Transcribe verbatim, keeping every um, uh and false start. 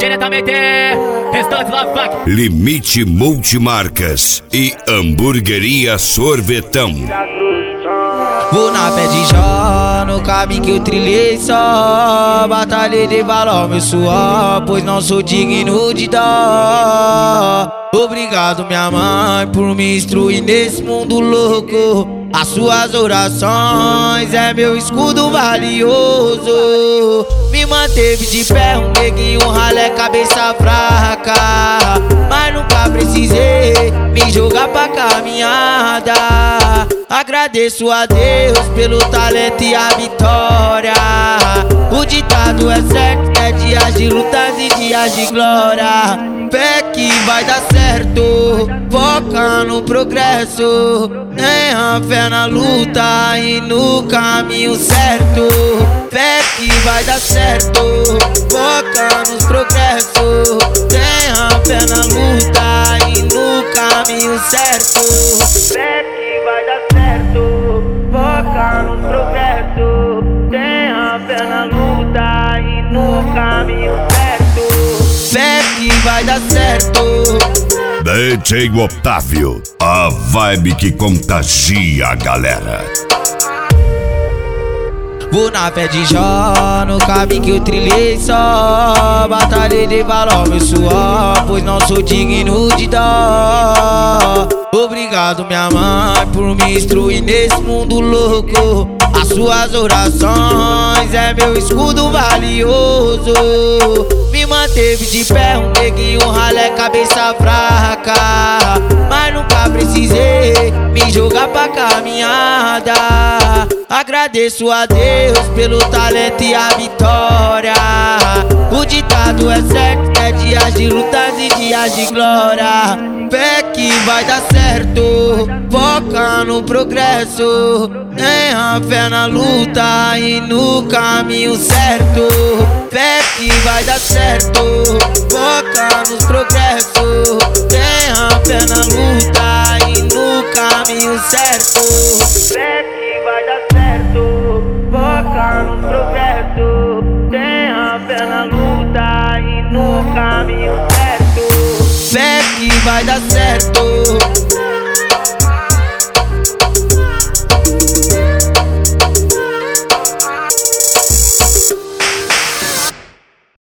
diretamente, restante lá, fuck. Limite Multimarcas e Hamburgueria Sorvetão. Vou na pé de Jó, no caminho que eu trilhei só. Batalhei de valor meu suor, pois não sou digno de dó. Obrigado minha mãe por me instruir nesse mundo louco. As suas orações é meu escudo valioso. Me manteve de pé, um neguinho, um ralé, cabeça fraca. Mas nunca precisei me jogar pra caminhada. Agradeço a Deus pelo talento e a vitória. O ditado é certo, é dias de lutas e dias de glória. Fé que vai dar certo, foca no progresso. Tenha fé na luta e no caminho certo. Fé que vai dar certo, foca nos progressos. Tenha fé na luta e no caminho certo. Fé que vai dar certo, foca nos progressos. Tenha fé na luta e no caminho certo. Fé que vai dar certo. D J Otávio, a vibe que contagia a galera. Vou na pé de Jó, no caminho que eu trilhei só. Batalhei de valor meu suor, pois não sou digno de dó. Obrigado minha mãe por me instruir nesse mundo louco. As suas orações é meu escudo valioso. Me manteve de pé, um neguinho, um ralé, cabeça fraca. Mas nunca precisei me jogar pra caminhada. Agradeço a Deus pelo talento e a vitória. O ditado é certo, é dias de lutas e dias de glória. Fé que vai dar certo, foca no progresso. Tenha fé na luta e no caminho certo. Fé que vai dar certo, foca nos progressos. Tenha fé na luta e no caminho certo. Fé que vai dar certo, foca nos progressos. Tenha fé na luta e no caminho certo. Fé que vai dar certo.